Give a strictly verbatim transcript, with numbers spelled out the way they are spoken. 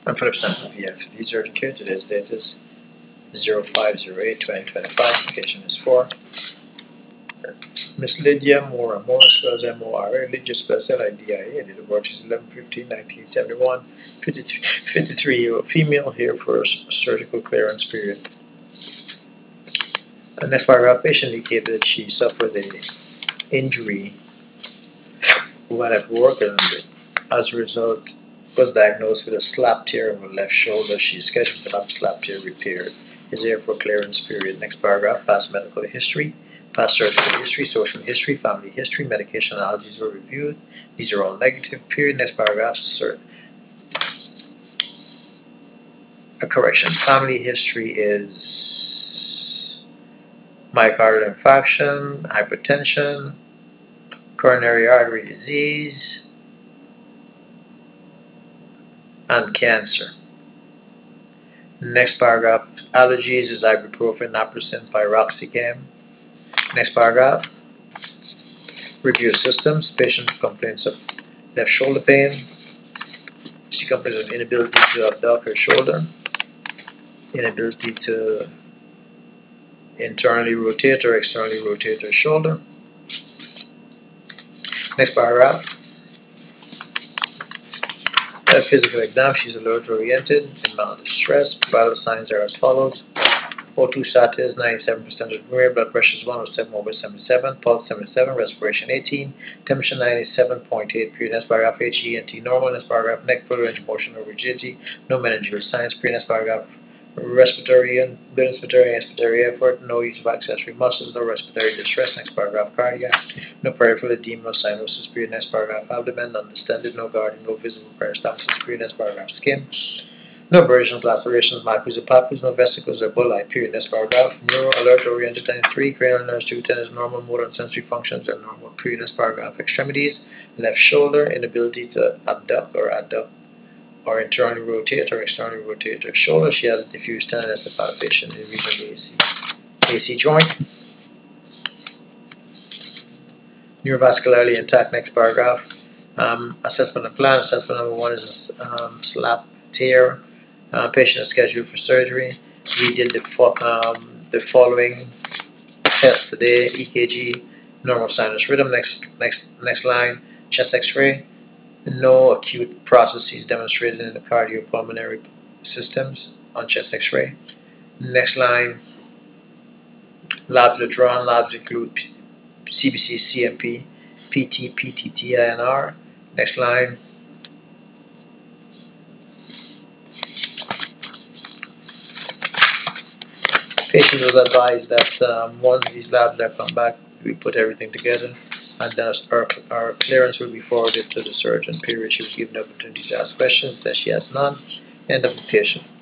I'm Philip Stanton, V F. These urgent care. Today's date is zero five zero eight twenty twenty-five. Patient is for Miss Lydia Mora. Mora spells M O R A. Lydia spells L I D I A. Date of birth is eleven fifteen nineteen seventy-one. fifty-three year old female, here for a surgical clearance period. The next paragraph, patient indicated that she suffered an injury while at work and as a result was diagnosed with a slap tear in her left shoulder. She is scheduled to have the slap tear repaired. Is there for clearance period. Next paragraph, past medical history, past surgical history, social history, family history, medication allergies were reviewed. These are all negative period. Next paragraph, sir. A correction. Family history is myocardial infarction, hypertension, coronary artery disease, and cancer. Next paragraph, allergies is ibuprofen, naproxen, piroxicam. Next paragraph, review systems. Patient complains of left shoulder pain. She complains of inability to abduct her shoulder, inability to internally rotate or externally rotate her shoulder. Next paragraph, a physical exam. She's alert oriented, in mild distress. Vital signs are as follows. O two status ninety-seven percent of the rare, blood pressure is one oh seven over seventy-seven, pulse seventy-seven, respiration eighteen, temperature ninety-seven point eight, period. Next paragraph, H E N T normal. Next paragraph, neck full range of motion or rigidity, no meningeal signs, period. Next paragraph, respiratory and inspiratory expiratory effort, no use of accessory muscles, no respiratory distress. Next paragraph, cardiac, no peripheral edema, no cyanosis, period. Next paragraph, abdomen, undistended, no guarding, no visible peristalsis, period. Next paragraph, skin, no abrasions, lacerations, markers, or papules, no vesicles or bullae, period. Next paragraph, neuro alert oriented ninety-three, cranial nerves two ten is normal, motor and sensory functions are normal, period. Next paragraph, extremities, left shoulder, inability to abduct or adduct or internally rotate or externally rotate her shoulder. She has a diffuse tenderness of palpation in the region of the A C, A C joint. Neurovascularly intact. Next paragraph, um, assessment and plan. Assessment number one is a um, slap tear. Uh, patient is scheduled for surgery. We did the, fo um, the following tests today: E K G, normal sinus rhythm. Next, next, next line, chest X-ray. No acute processes demonstrated in the cardiopulmonary systems on chest X-ray. Next line, labs are drawn. Labs include C B C, C M P, P T, P T T, I N R. Next line, patient was advised that um, once these labs are come back, we put everything together, and then our, our clearance will be forwarded to the surgeon. Period. She was given the opportunity to ask questions, that she has none. End of the patient.